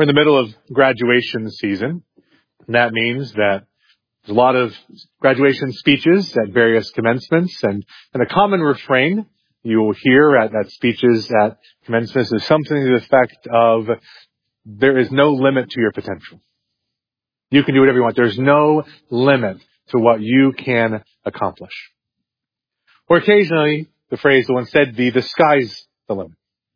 We're in the middle of graduation season, and that means that there's a lot of graduation speeches at various commencements, and a common refrain you will hear at speeches at commencements is something to the effect of, there is no limit to your potential. You can do whatever you want. There's no limit to what you can accomplish. Or occasionally, the phrase will instead be, the sky's the limit.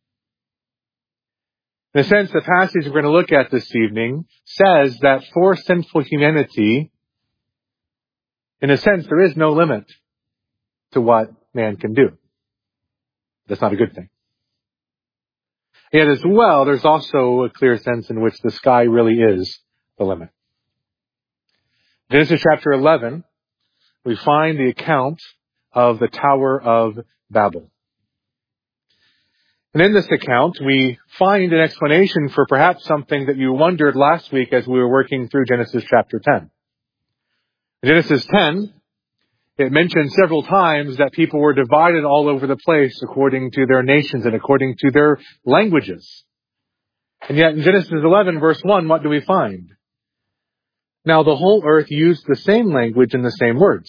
In a sense, the passage we're going to look at this evening says that for sinful humanity, in a sense, there is no limit to what man can do. That's not a good thing. Yet as well, there's also a clear sense in which the sky really is the limit. Genesis chapter 11, we find the account of the Tower of Babel. And in this account, we find an explanation for perhaps something that you wondered last week as we were working through Genesis chapter 10. In Genesis 10, it mentioned several times that people were divided all over the place according to their nations and according to their languages. And yet in Genesis 11, verse 1, what do we find? Now the whole earth used the same language and the same words.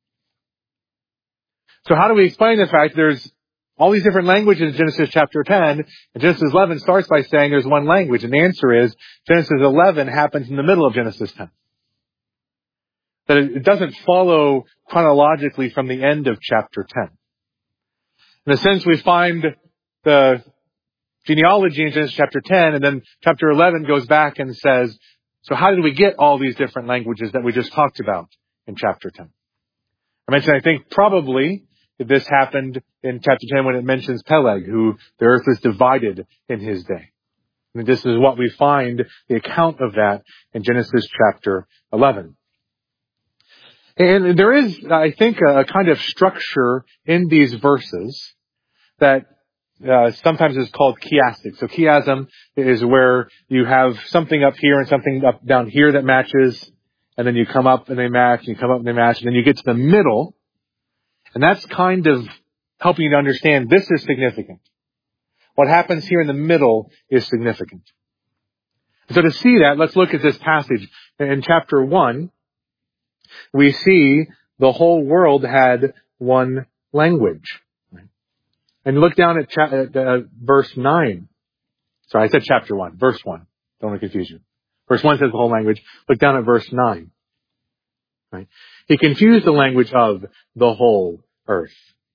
So how do we explain the fact there's all these different languages in Genesis chapter 10, and Genesis 11 starts by saying there's one language? And the answer is, Genesis 11 happens in the middle of Genesis 10. That it doesn't follow chronologically from the end of chapter 10. In a sense, we find the genealogy in Genesis chapter 10, and then chapter 11 goes back and says, so how did we get all these different languages that we just talked about in chapter 10? I mentioned, I think, probably this happened in chapter 10 when it mentions Peleg, who the earth was divided in his day. And this is what we find, the account of that in Genesis chapter 11. And there is, I think, a kind of structure in these verses that sometimes is called chiastic. So chiasm is where you have something up here and something up down here that matches, and then you come up and they match, and you come up and they match, and then you get to the middle, and that's kind of helping you to understand this is significant. What happens here in the middle is significant. So to see that, let's look at this passage. In chapter 1, we see the whole world had one language. And look down at verse 9. Sorry, I said chapter 1, verse 1. Don't want to confuse you. Verse 1 says the whole language. Look down at verse 9. Right? He confused the language of the whole earth.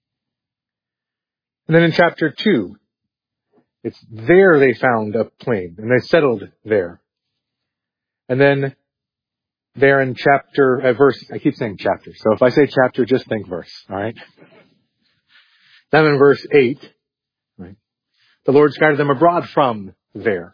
And then in chapter 2, it's there they found a plain, and they settled there. And then there in verse, I keep saying chapter, so if I say chapter, just think verse, alright? Then in verse 8, right, the Lord scattered them abroad from there.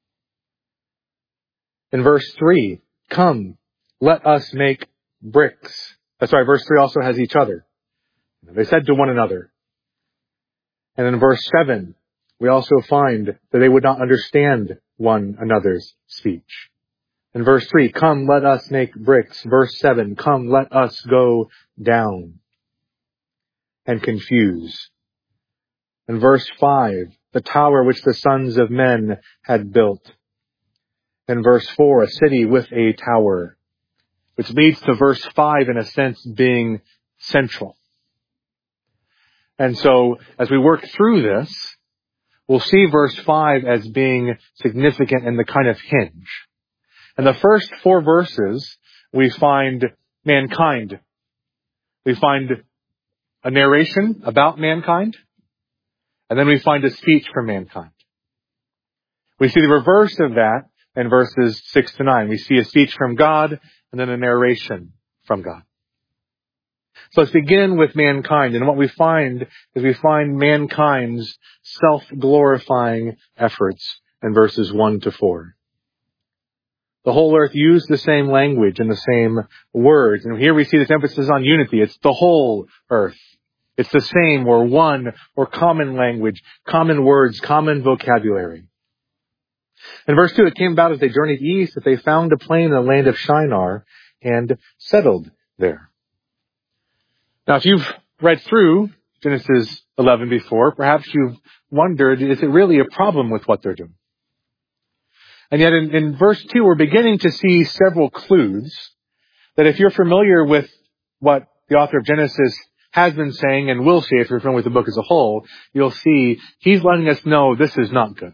In verse 3, come, let us make bricks. Verse 3 also has each other. They said to one another. And in verse 7, we also find that they would not understand one another's speech. In verse 3, come, let us make bricks. Verse 7, come, let us go down and confuse. In verse 5, the tower which the sons of men had built. In verse 4, a city with a tower, which leads to verse 5 in a sense being central. And so, as we work through this, we'll see verse 5 as being significant in the kind of hinge. In the first 4 verses, we find mankind. We find a narration about mankind, and then we find a speech from mankind. We see the reverse of that in verses 6 to 9. We see a speech from God, and then a narration from God. So let's begin with mankind. And what we find is we find mankind's self-glorifying efforts in verses 1 to 4. The whole earth used the same language and the same words. And here we see this emphasis on unity. It's the whole earth. It's the same or one or common language, common words, common vocabulary. In verse 2, it came about as they journeyed east that they found a plain in the land of Shinar and settled there. Now, if you've read through Genesis 11 before, perhaps you've wondered, is it really a problem with what they're doing? And yet in verse 2, we're beginning to see several clues that if you're familiar with what the author of Genesis has been saying and will say if you're familiar with the book as a whole, you'll see he's letting us know this is not good.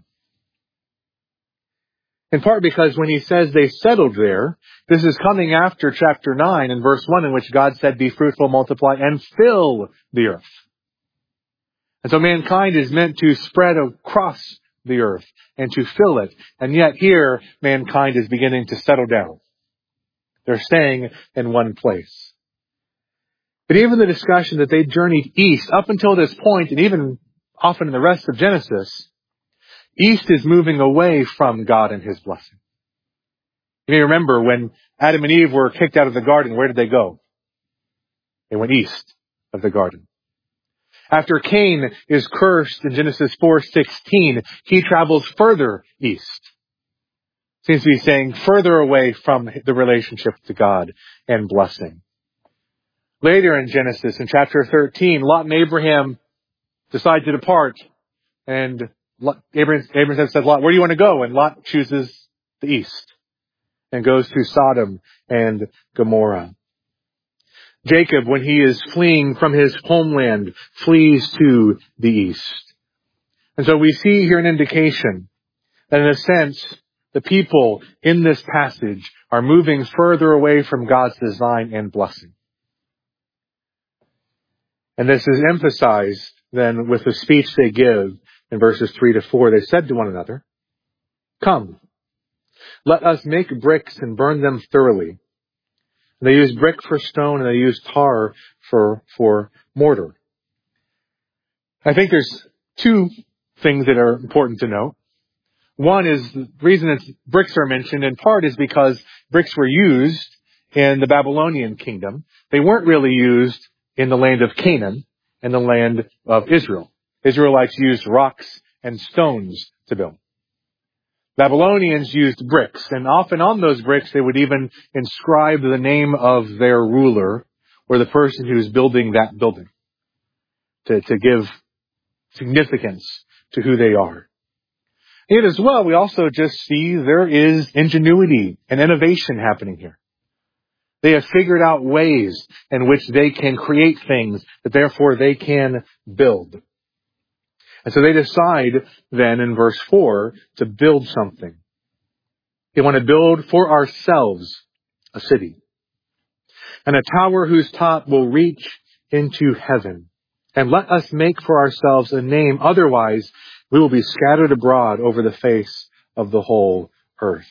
In part because when he says they settled there, this is coming after chapter 9 and verse 1 in which God said, be fruitful, multiply, and fill the earth. And so mankind is meant to spread across the earth and to fill it. And yet here, mankind is beginning to settle down. They're staying in one place. But even the discussion that they journeyed east up until this point, and even often in the rest of Genesis, east is moving away from God and His blessing. You may remember when Adam and Eve were kicked out of the garden, where did they go? They went east of the garden. After Cain is cursed in Genesis 4:16, he travels further east. Seems to be saying further away from the relationship to God and blessing. Later in Genesis, in chapter 13, Lot and Abraham decide to depart. And Abraham says, Lot, where do you want to go? And Lot chooses the east and goes to Sodom and Gomorrah. Jacob, when he is fleeing from his homeland, flees to the east. And so we see here an indication that in a sense, the people in this passage are moving further away from God's design and blessing. And this is emphasized then with the speech they give in verses 3-4. They said to one another, come, let us make bricks and burn them thoroughly. And they use brick for stone and they use tar for mortar. I think there's two things that are important to note. One is the reason bricks are mentioned in part is because bricks were used in the Babylonian kingdom. They weren't really used in the land of Canaan and the land of Israel. Israelites used rocks and stones to build. Babylonians used bricks, and often on those bricks they would even inscribe the name of their ruler or the person who's building that building to give significance to who they are. And as well, we also just see there is ingenuity and innovation happening here. They have figured out ways in which they can create things that therefore they can build. And so they decide then in verse 4 to build something. They want to build for ourselves a city and a tower whose top will reach into heaven. And let us make for ourselves a name. Otherwise, we will be scattered abroad over the face of the whole earth.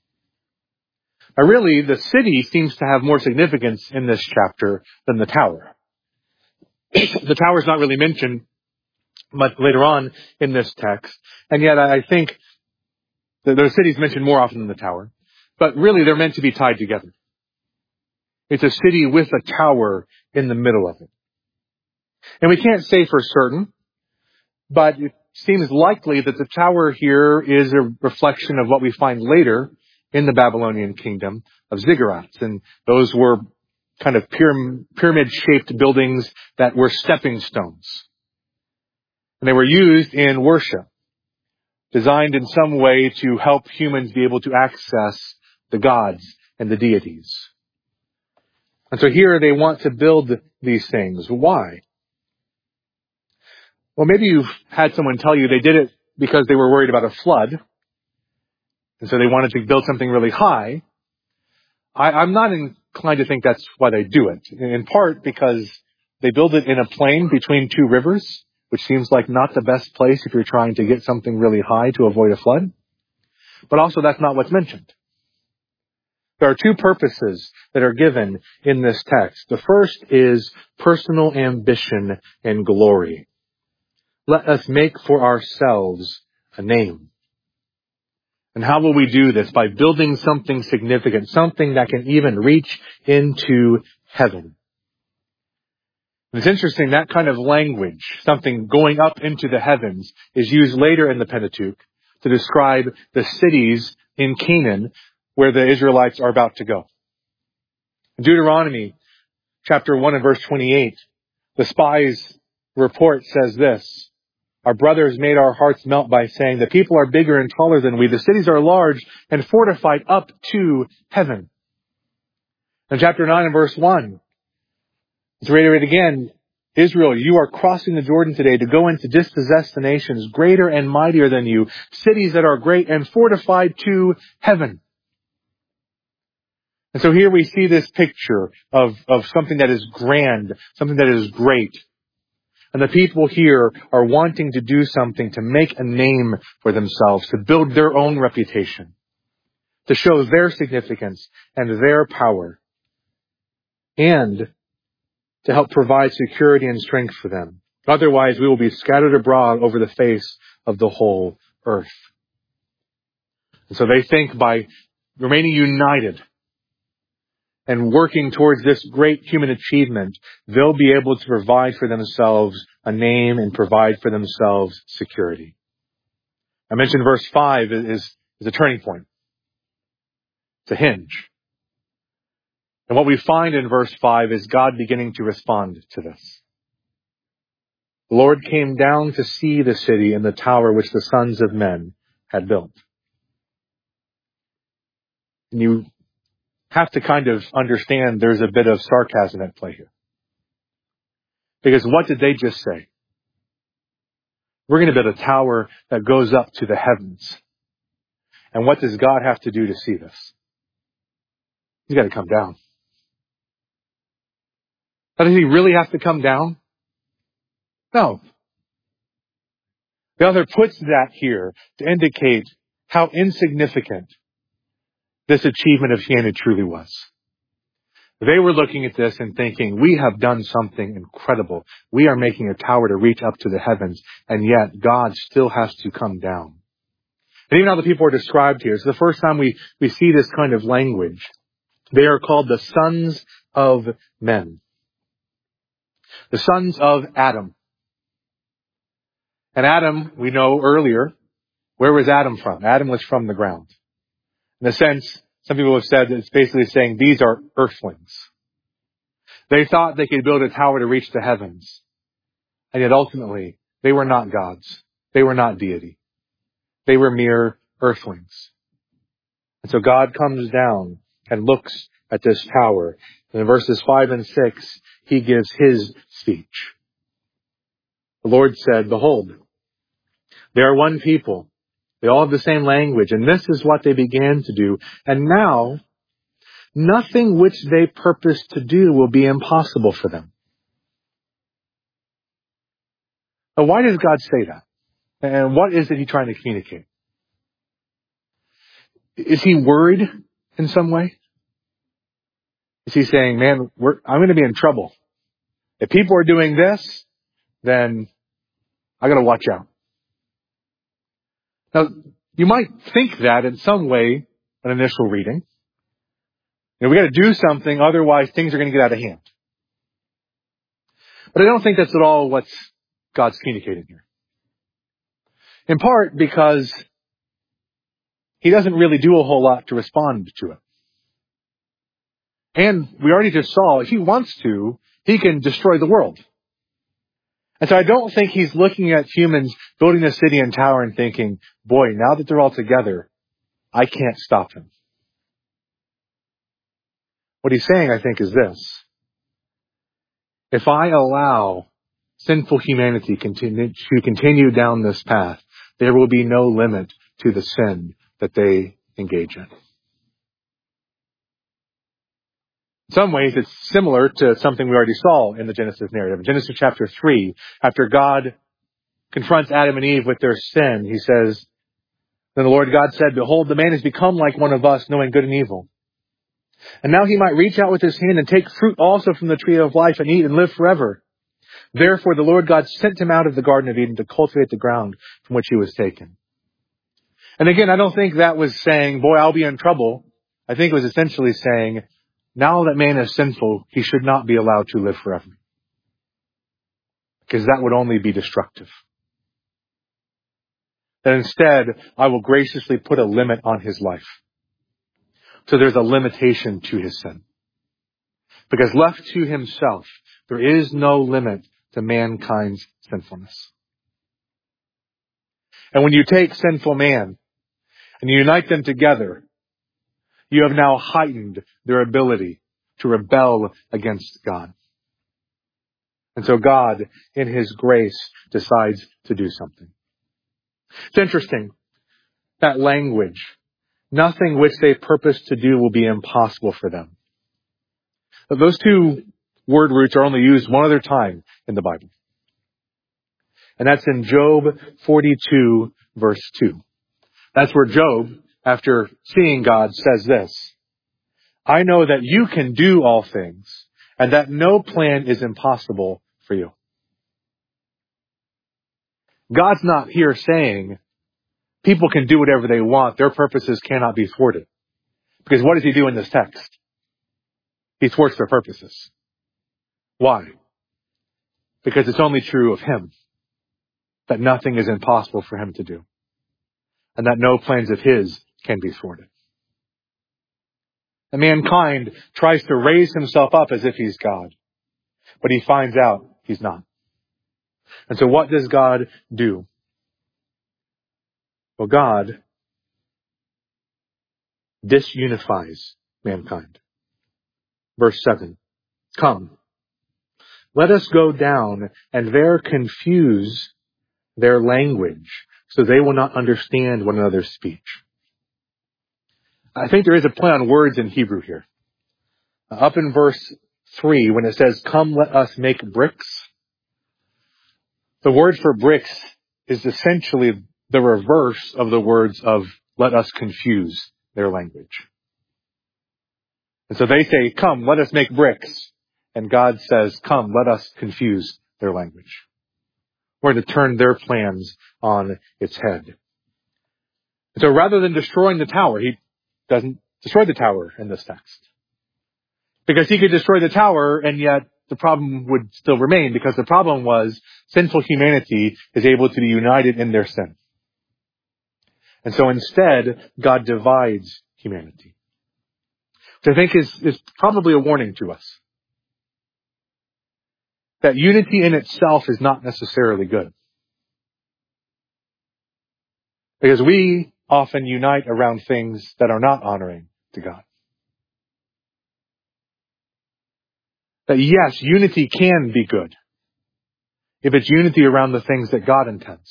Now really, the city seems to have more significance in this chapter than the tower. The tower is not really mentioned much later on in this text. And yet I think that the city is mentioned more often than the tower. But really, they're meant to be tied together. It's a city with a tower in the middle of it. And we can't say for certain, but it seems likely that the tower here is a reflection of what we find later in the Babylonian kingdom of ziggurats. And those were kind of pyramid-shaped buildings that were stepping stones. And they were used in worship, designed in some way to help humans be able to access the gods and the deities. And so here they want to build these things. Why? Well, maybe you've had someone tell you they did it because they were worried about a flood. And so they wanted to build something really high. I'm not inclined to think that's why they do it. In part because they build it in a plain between two rivers, which seems like not the best place if you're trying to get something really high to avoid a flood. But also that's not what's mentioned. There are two purposes that are given in this text. The first is personal ambition and glory. Let us make for ourselves a name. And how will we do this? By building something significant, something that can even reach into heaven. And it's interesting, that kind of language, something going up into the heavens, is used later in the Pentateuch to describe the cities in Canaan where the Israelites are about to go. In Deuteronomy chapter 1 and verse 28, the spies report says this, Our brothers made our hearts melt by saying, the people are bigger and taller than we. The cities are large and fortified up to heaven. In chapter 9 and verse 1, let's reiterate again. Israel, you are crossing the Jordan today to go in to dispossess the nations greater and mightier than you, cities that are great and fortified to heaven. And so here we see this picture of something that is grand, something that is great. And the people here are wanting to do something to make a name for themselves, to build their own reputation, to show their significance and their power, and to help provide security and strength for them. Otherwise, we will be scattered abroad over the face of the whole earth. And so they think by remaining united and working towards this great human achievement, they'll be able to provide for themselves a name and provide for themselves security. I mentioned verse 5 is a turning point. It's a hinge. And what we find in verse 5 is God beginning to respond to this. The Lord came down to see the city and the tower which the sons of men had built. And you have to kind of understand there's a bit of sarcasm at play here. Because what did they just say? We're going to build a tower that goes up to the heavens. And what does God have to do to see this? He's got to come down. Now, does he really have to come down? No. The author puts that here to indicate how insignificant this achievement of humanity truly was. They were looking at this and thinking, we have done something incredible. We are making a tower to reach up to the heavens, and yet God still has to come down. And even how the people are described here, it's the first time we see this kind of language. They are called the sons of men. The sons of Adam. And Adam, we know earlier, where was Adam from? Adam was from the ground. In a sense, some people have said that it's basically saying these are earthlings. They thought they could build a tower to reach the heavens. And yet ultimately, they were not gods. They were not deity. They were mere earthlings. And so God comes down and looks at this tower. And in verses 5 and 6, he gives his speech. The Lord said, behold, they are one people. They all have the same language, and this is what they began to do. And now, nothing which they purpose to do will be impossible for them. Now, why does God say that? And what is it he's trying to communicate? Is he worried in some way? Is he saying, man, I'm going to be in trouble. If people are doing this, then I got to watch out. Now, you might think that in some way, an initial reading. We got to do something, otherwise things are going to get out of hand. But I don't think that's at all what God's communicating here. In part because he doesn't really do a whole lot to respond to it. And we already just saw, if he wants to, he can destroy the world. And so I don't think he's looking at humans building a city and tower and thinking, boy, now that they're all together, I can't stop them. What he's saying, I think, is this. If I allow sinful humanity to continue down this path, there will be no limit to the sin that they engage in. In some ways, it's similar to something we already saw in the Genesis narrative. In Genesis chapter 3, after God confronts Adam and Eve with their sin, he says, then the Lord God said, behold, the man has become like one of us, knowing good and evil. And now he might reach out with his hand and take fruit also from the tree of life and eat and live forever. Therefore, the Lord God sent him out of the Garden of Eden to cultivate the ground from which he was taken. And again, I don't think that was saying, boy, I'll be in trouble. I think it was essentially saying, now that man is sinful, he should not be allowed to live forever. Because that would only be destructive. That instead, I will graciously put a limit on his life. So there's a limitation to his sin. Because left to himself, there is no limit to mankind's sinfulness. And when you take sinful man and you unite them together, you have now heightened their ability to rebel against God. And so God, in His grace, decides to do something. It's interesting, that language, nothing which they purpose to do will be impossible for them. But those two word roots are only used one other time in the Bible. And that's in Job 42, verse 2. That's where Job, after seeing God, says this: I know that you can do all things, and that no plan is impossible for you. God's not here saying people can do whatever they want. Their purposes cannot be thwarted. Because what does He do in this text? He thwarts their purposes. Why? Because it's only true of Him that nothing is impossible for Him to do, and that no plans of His can be thwarted. And mankind tries to raise himself up as if he's God, but he finds out he's not. And so what does God do? Well, God disunifies mankind. Verse 7. Come, let us go down and there confuse their language, so they will not understand one another's speech. I think there is a play on words in Hebrew here. Up in verse 3, when it says, come, let us make bricks, the word for bricks is essentially the reverse of the words of let us confuse their language. And so they say, come, let us make bricks. And God says, come, let us confuse their language. We're to turn their plans on its head. And so rather than destroying the tower, He doesn't destroy the tower in this text. Because He could destroy the tower, and yet the problem would still remain, because the problem was sinful humanity is able to be united in their sin. And so instead, God divides humanity. Which I think is probably a warning to us. That unity in itself is not necessarily good. Because we often unite around things that are not honoring to God. That yes, unity can be good if it's unity around the things that God intends.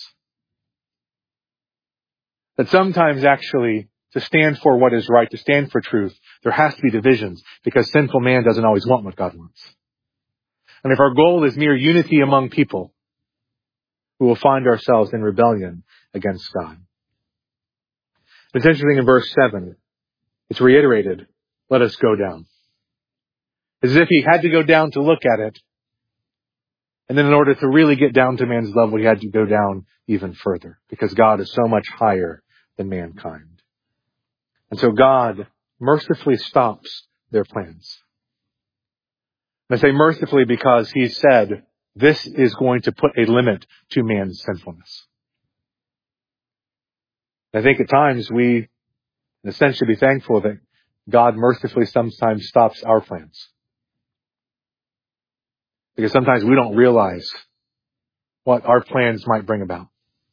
That sometimes actually, to stand for what is right, to stand for truth, there has to be divisions, because sinful man doesn't always want what God wants. And if our goal is mere unity among people, we will find ourselves in rebellion against God. It's interesting in verse 7, it's reiterated, let us go down. As if He had to go down to look at it. And then in order to really get down to man's level, He had to go down even further, because God is so much higher than mankind. And so God mercifully stops their plans. And I say mercifully because He said this is going to put a limit to man's sinfulness. I think at times we, in a sense, should be thankful that God mercifully sometimes stops our plans. Because sometimes we don't realize what our plans might bring about.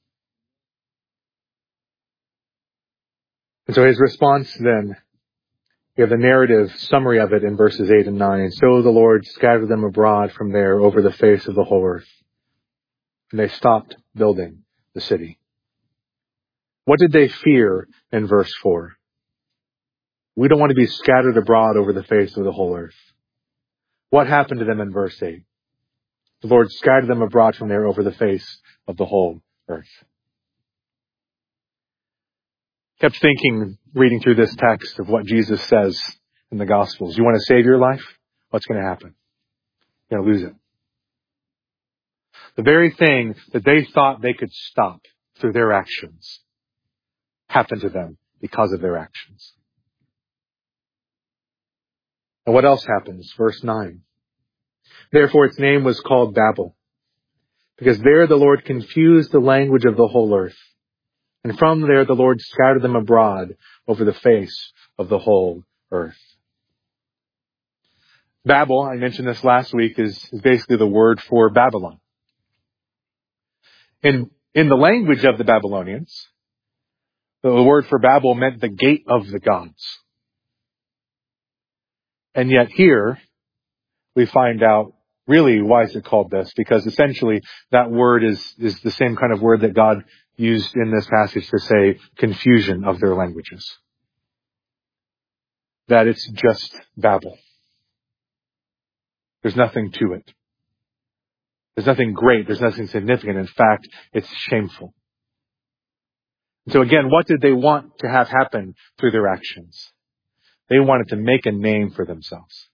And so His response then, we have the narrative summary of it in verses 8 and 9. And so the Lord scattered them abroad from there over the face of the whole earth. And they stopped building the city. What did they fear in verse 4? We don't want to be scattered abroad over the face of the whole earth. What happened to them in verse 8? The Lord scattered them abroad from there over the face of the whole earth. Kept thinking, reading through this text, of what Jesus says in the Gospels. You want to save your life? What's going to happen? You're going to lose it. The very thing that they thought they could stop through their actions happened to them because of their actions. And what else happens? Verse 9. Therefore its name was called Babel, because there the Lord confused the language of the whole earth. And from there the Lord scattered them abroad over the face of the whole earth. Babel, I mentioned this last week, is basically the word for Babylon. In In the language of the Babylonians, the word for Babel meant the gate of the gods. And yet here, we find out really why is it called this, because essentially that word is the same kind of word that God used in this passage to say confusion of their languages. That it's just Babel. There's nothing to it. There's nothing great. There's nothing significant. In fact, it's shameful. So again, what did they want to have happen through their actions? They wanted to make a name for themselves.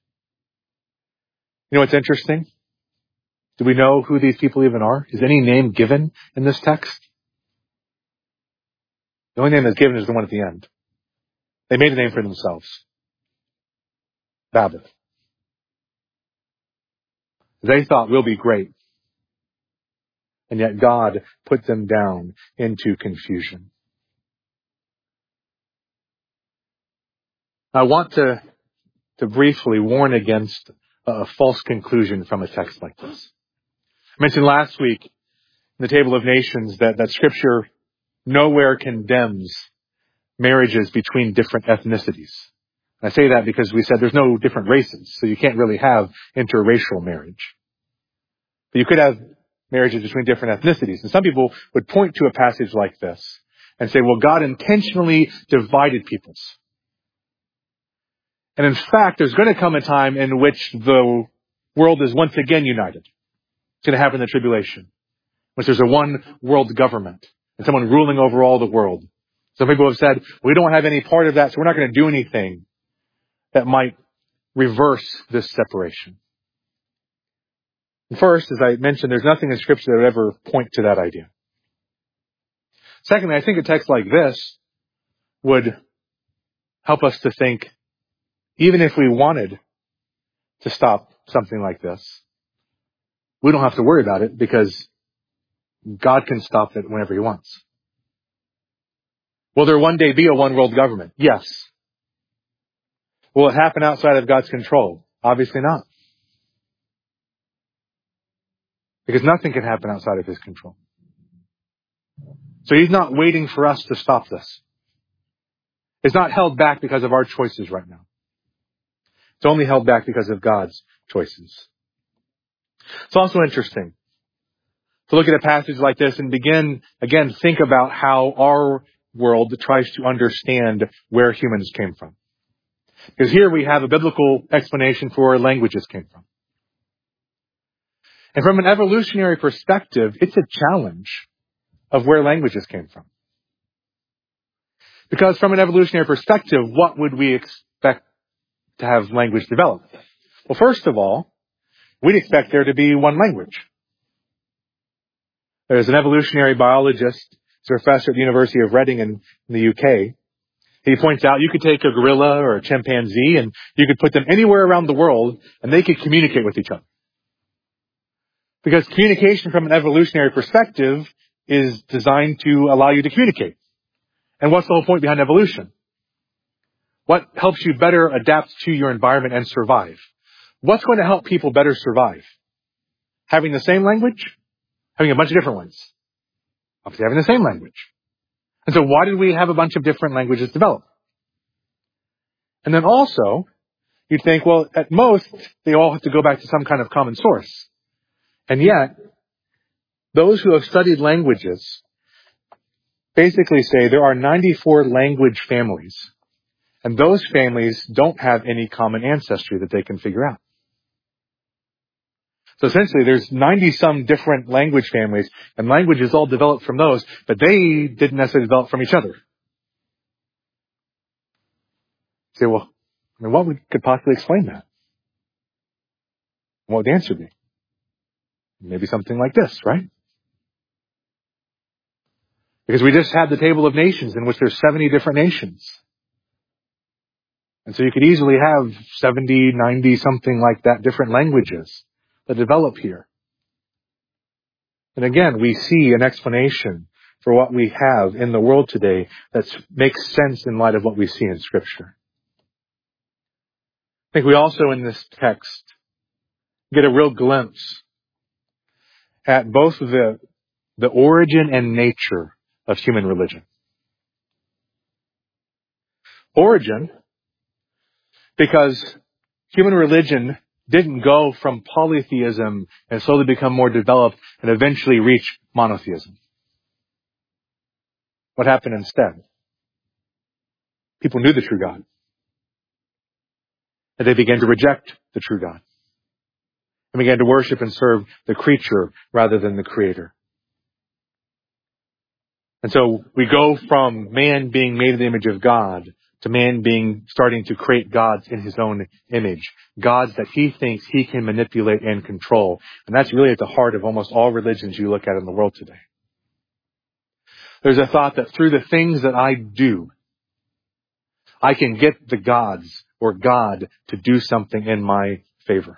You know what's interesting? Do we know who these people even are? Is any name given in this text? The only name that's given is the one at the end. They made a name for themselves. Babel. They thought we'll be great. And yet God put them down into confusion. I want to briefly warn against a false conclusion from a text like this. I mentioned last week in the Table of Nations that Scripture nowhere condemns marriages between different ethnicities. I say that because we said there's no different races, so you can't really have interracial marriage. But you could have marriages between different ethnicities. And some people would point to a passage like this and say, well, God intentionally divided peoples. And in fact, there's going to come a time in which the world is once again united. It's going to happen in the tribulation, which there's a one world government and someone ruling over all the world. Some people have said, we don't have any part of that, so we're not going to do anything that might reverse this separation. First, as I mentioned, there's nothing in Scripture that would ever point to that idea. Secondly, I think a text like this would help us to think, even if we wanted to stop something like this, we don't have to worry about it because God can stop it whenever He wants. Will there one day be a one world government? Yes. Will it happen outside of God's control? Obviously not. Because nothing can happen outside of His control. So He's not waiting for us to stop this. It's not held back because of our choices right now. It's only held back because of God's choices. It's also interesting to look at a passage like this and begin, again, think about how our world tries to understand where humans came from. Because here we have a biblical explanation for where languages came from. And from an evolutionary perspective, it's a challenge of where languages came from. Because from an evolutionary perspective, what would we expect to have language develop? Well, first of all, we'd expect there to be one language. There's an evolutionary biologist, he's a professor at the University of Reading in the UK. He points out you could take a gorilla or a chimpanzee and you could put them anywhere around the world and they could communicate with each other. Because communication from an evolutionary perspective is designed to allow you to communicate. And what's the whole point behind evolution? What helps you better adapt to your environment and survive? What's going to help people better survive? Having the same language? Having a bunch of different ones? Obviously having the same language. And so why did we have a bunch of different languages develop? And then also, you'd think, well, at most, they all have to go back to some kind of common source. And yet, those who have studied languages basically say there are 94 language families. And those families don't have any common ancestry that they can figure out. So essentially, there's 90-some different language families, and languages all developed from those, but they didn't necessarily develop from each other. You say, well, what could possibly explain that? What would the answer be? Maybe something like this, right? Because we just had the Table of Nations in which there's 70 different nations. And so you could easily have 70, 90, something like that, different languages that develop here. And again, we see an explanation for what we have in the world today that makes sense in light of what we see in Scripture. I think we also in this text get a real glimpse at both the the origin and nature of human religion. Origin, because human religion didn't go from polytheism and slowly become more developed and eventually reach monotheism. What happened instead? People knew the true God. And they began to reject the true God. And began to worship and serve the creature rather than the Creator. And so we go from man being made in the image of God to man starting to create gods in his own image. Gods that he thinks he can manipulate and control. And that's really at the heart of almost all religions you look at in the world today. There's a thought that through the things that I do, I can get the gods or God to do something in my favor.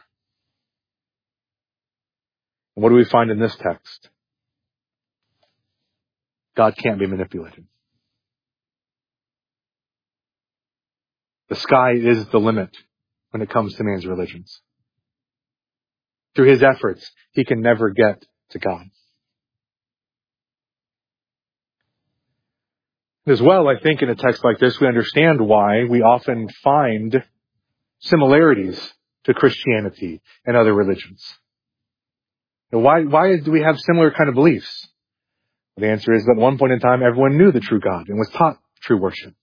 And what do we find in this text? God can't be manipulated. The sky is the limit when it comes to man's religions. Through his efforts, he can never get to God. As well, I think in a text like this, we understand why we often find similarities to Christianity and other religions. And why do we have similar kind of beliefs? The answer is that at one point in time, everyone knew the true God and was taught true worship.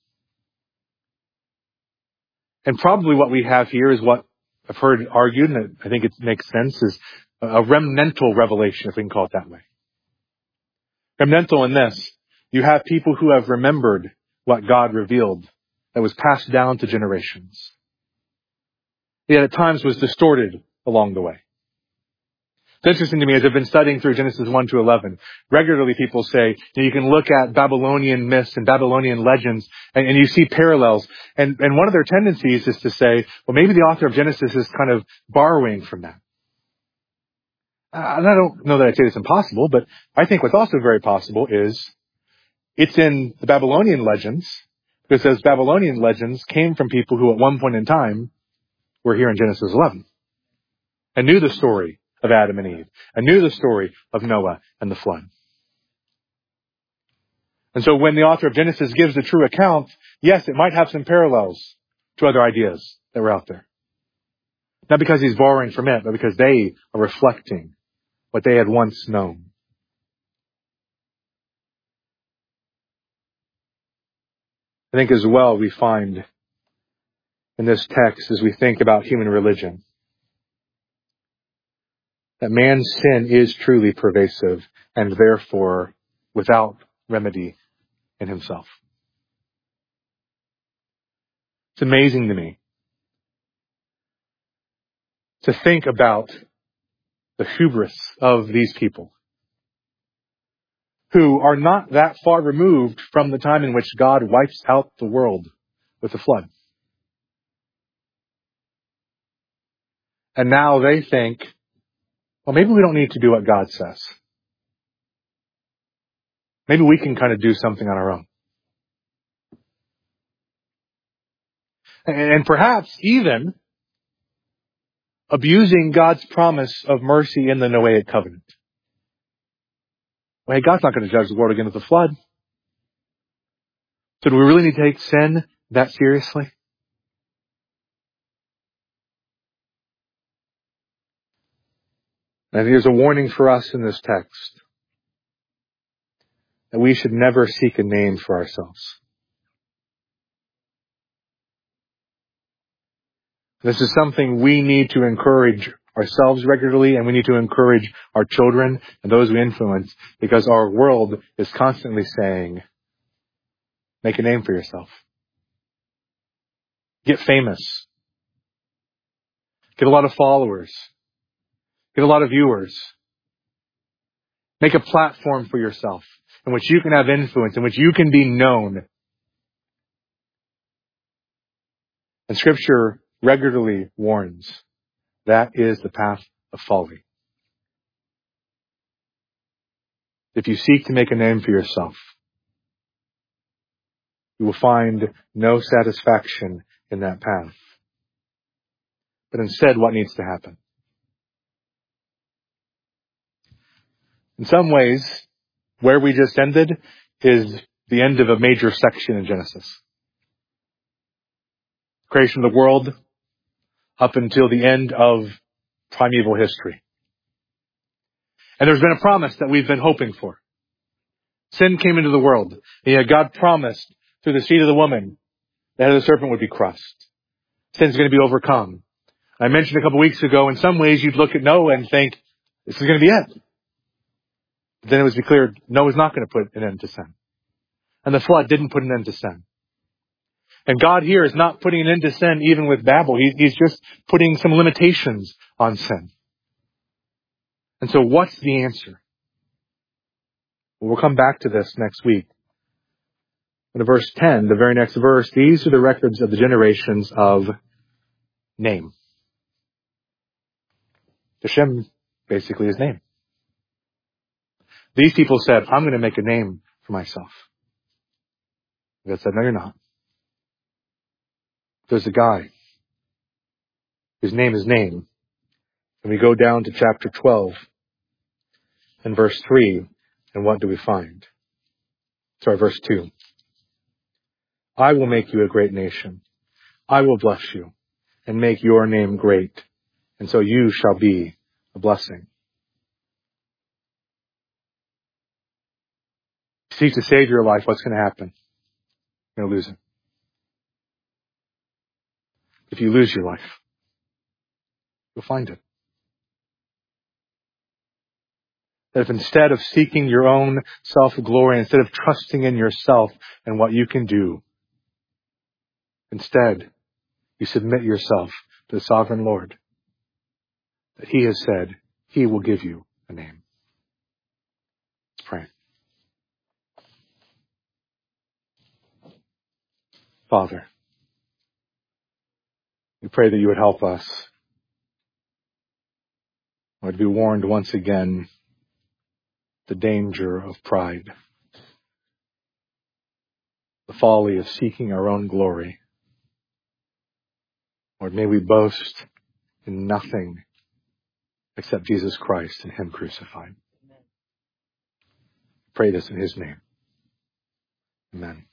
And probably what we have here is what I've heard argued, and I think it makes sense, is a remnantal revelation, if we can call it that way. Remnantal in this, you have people who have remembered what God revealed that was passed down to generations. Yet at times was distorted along the way. It's interesting to me as I've been studying through Genesis 1 to 11. Regularly people say, you can look at Babylonian myths and Babylonian legends and you see parallels. And one of their tendencies is to say, well, maybe the author of Genesis is kind of borrowing from that. And I don't know that I'd say it's impossible, but I think what's also very possible is it's in the Babylonian legends, because those Babylonian legends came from people who at one point in time were here in Genesis 11 and knew the story of Adam and Eve, and knew the story of Noah and the flood. And so when the author of Genesis gives the true account, yes, it might have some parallels to other ideas that were out there. Not because he's borrowing from it, but because they are reflecting what they had once known. I think as well we find in this text, as we think about human religion, that man's sin is truly pervasive and therefore without remedy in himself. It's amazing to me to think about the hubris of these people who are not that far removed from the time in which God wipes out the world with the flood. And now they think, well, maybe we don't need to do what God says. Maybe we can kind of do something on our own. And perhaps even abusing God's promise of mercy in the Noahic covenant. Well, hey, God's not going to judge the world again with the flood. So do we really need to take sin that seriously? And here's a warning for us in this text, that we should never seek a name for ourselves. This is something we need to encourage ourselves regularly, and we need to encourage our children and those we influence, because our world is constantly saying, make a name for yourself. Get famous. Get a lot of followers. Get a lot of viewers. Make a platform for yourself in which you can have influence, in which you can be known. And Scripture regularly warns that is the path of folly. If you seek to make a name for yourself, you will find no satisfaction in that path. But instead, what needs to happen? In some ways, where we just ended is the end of a major section in Genesis. Creation of the world up until the end of primeval history. And there's been a promise that we've been hoping for. Sin came into the world. And yet God promised through the seed of the woman, the head of the serpent would be crushed. Sin's going to be overcome. I mentioned a couple weeks ago, in some ways you'd look at Noah and think, this is going to be it. But then it was declared Noah's not going to put an end to sin. And the flood didn't put an end to sin. And God here is not putting an end to sin even with Babel. He's just putting some limitations on sin. And so what's the answer? Well, we'll come back to this next week. In verse 10, the very next verse, these are the records of the generations of name. Hashem basically is name. These people said, I'm going to make a name for myself. God said, no, you're not. There's a guy. His name is name. And we go down to chapter 12 and verse 3. And what do we find? Sorry, verse 2. I will make you a great nation. I will bless you and make your name great. And so you shall be a blessing. Seek to save your life, what's going to happen? You're going to lose it. If you lose your life, you'll find it. That if instead of seeking your own self-glory, instead of trusting in yourself and what you can do, instead you submit yourself to the sovereign Lord, that He has said He will give you a name. Let's pray. Father, we pray that you would help us, Lord, to be warned once again the danger of pride, the folly of seeking our own glory. Lord, may we boast in nothing except Jesus Christ and Him crucified. Pray this in His name. Amen.